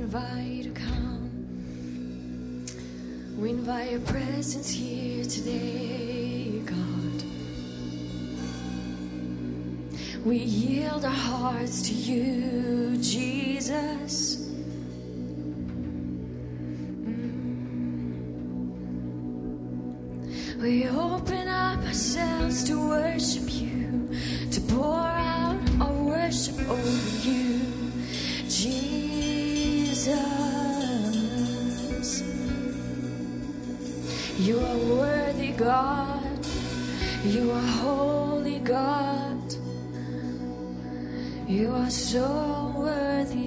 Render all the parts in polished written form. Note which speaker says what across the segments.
Speaker 1: invite you to come. We invite your presence here today, God. We yield our hearts to you, Jesus. We open up ourselves to worship you, to pour out our worship over you, Jesus. You are worthy, God. You are holy, God. You are so worthy.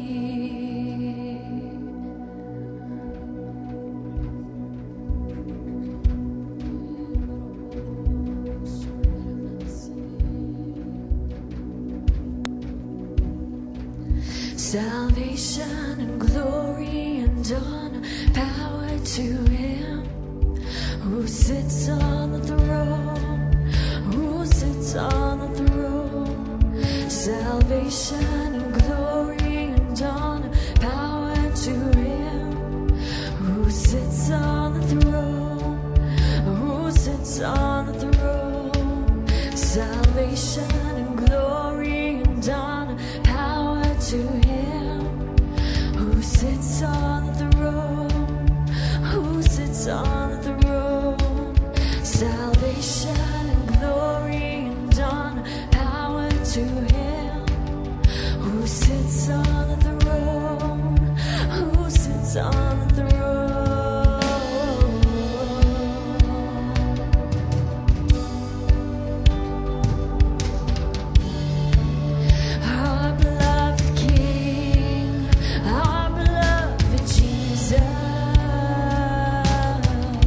Speaker 1: Salvation and glory and honor, power to him who sits on the throne, who sits on the throne. Salvation and glory and honor, power to him who sits on the throne, who sits on the throne. Salvation and glory and honor, power to him who sits on the throne, who sits on the throne. Salvation and glory and honor, power to him who sits on the throne, who sits on the throne. Our beloved King, our beloved Jesus.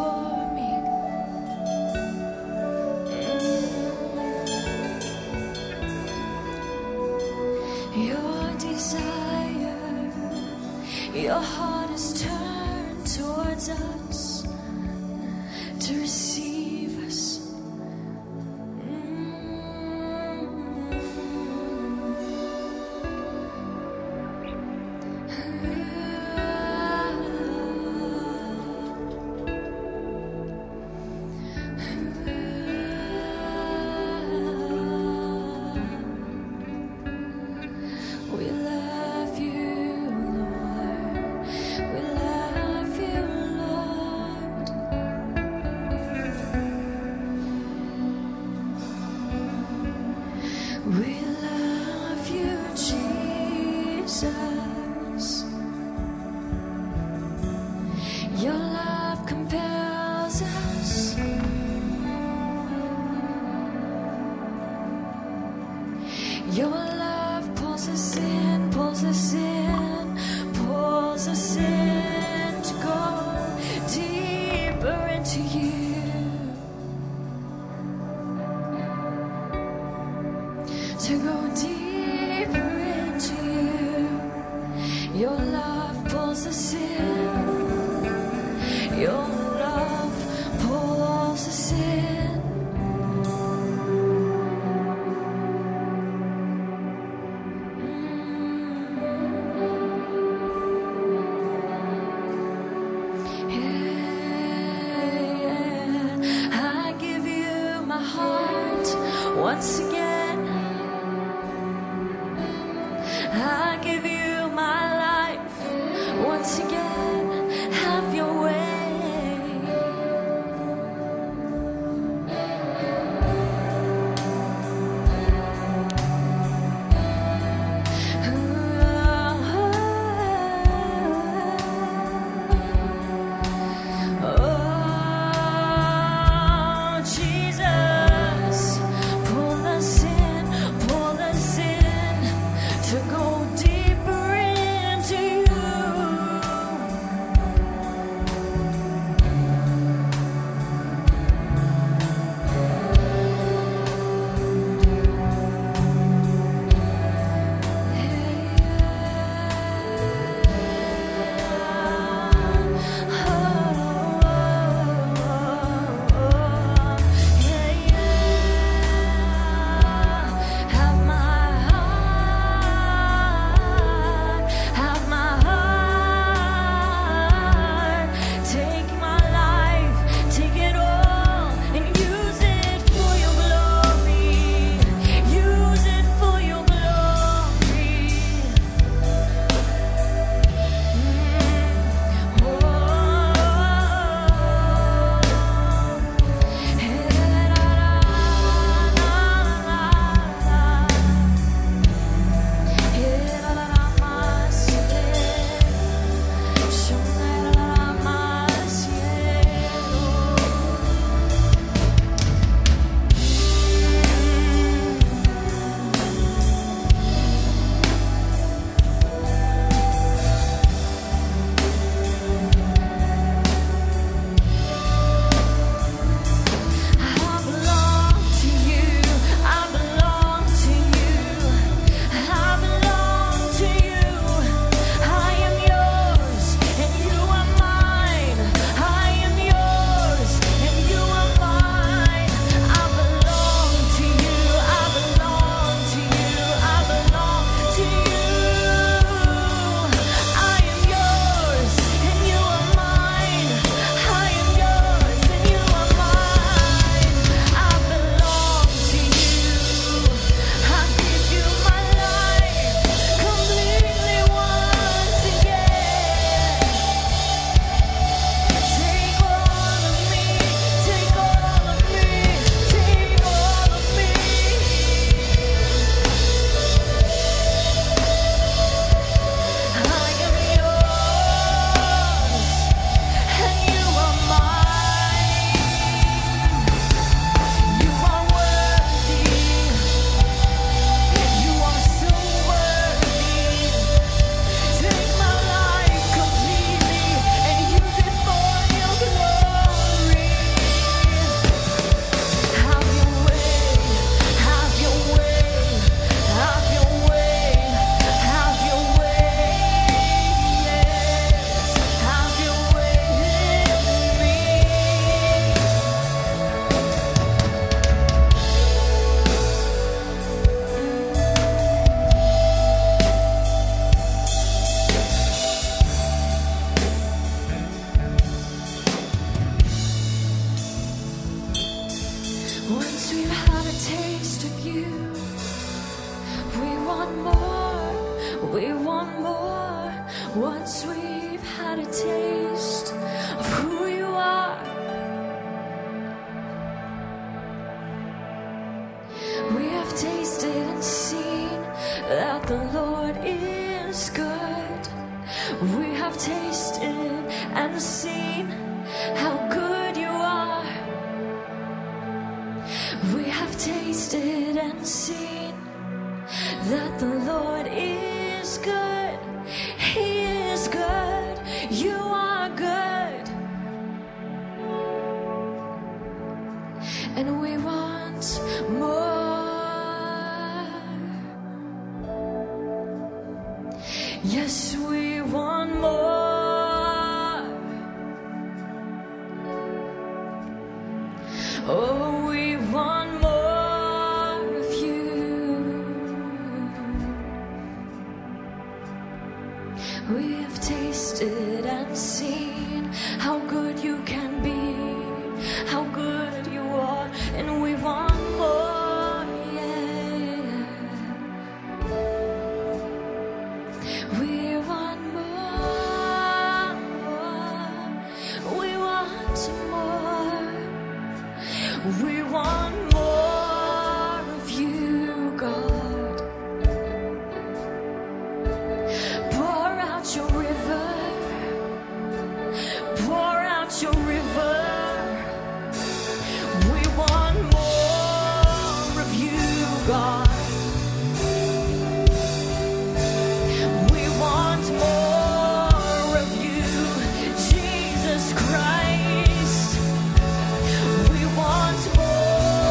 Speaker 1: for me. Your desire, your heart is turned towards us to receive us. We love you, Lord. We love you, Lord. We love you, Jesus. Your love compels us. Your love pulls us in, pulls us in, pulls us in to go deeper into you, to go deeper into you. Your love pulls us in, your love pulls us in. I give you my heart once again. I give you my life once again. Have your way. Oh, Jesus, pull us Once we've had a taste of you, we want more, we want more. Once we've had a taste of who you are, we have tasted and seen that the Lord is good. We have tasted and seen how good you are. We have tasted and seen that the Lord is good. He is good. You are good. And we want more. Yes, we want more. Oh, we want more of you. We have tasted and seen how good you can be, how good you are, and we want more, yeah. We want more, we want more. We want more of you, God. Pour out your river. Pour out your river. We want more of you, God. We want more of you, Jesus Christ. We want more.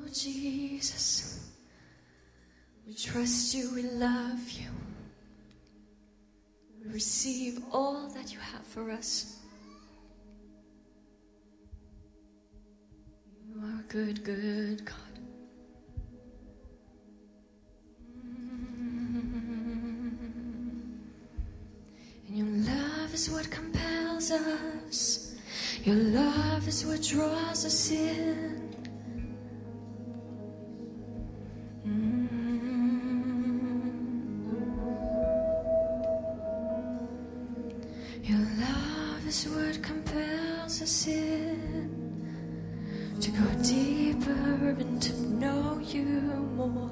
Speaker 1: Jesus, we trust you, we love you. We receive all that you have for us. You are a good, good God. And your love is what compels us. Your love is what draws us in. Your love is what compels us in, to go deeper and to know you more.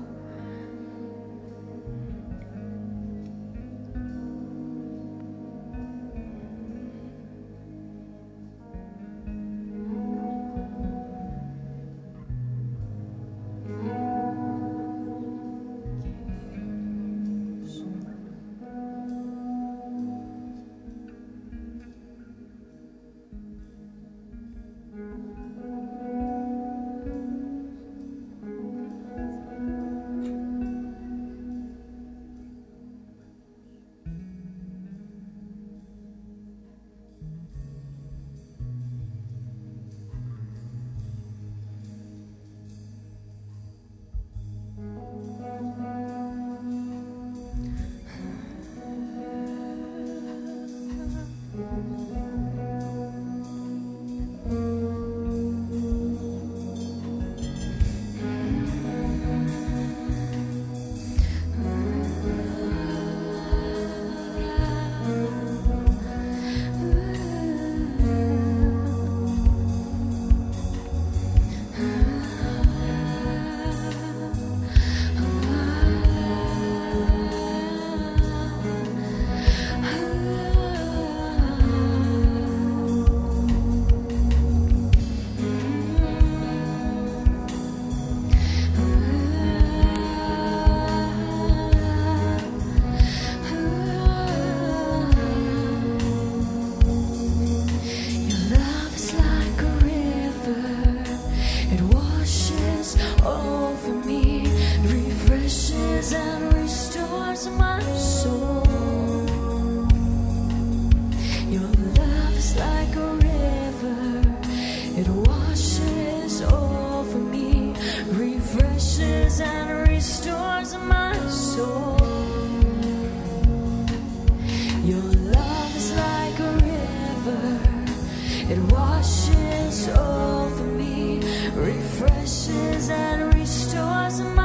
Speaker 2: Refreshes and restores my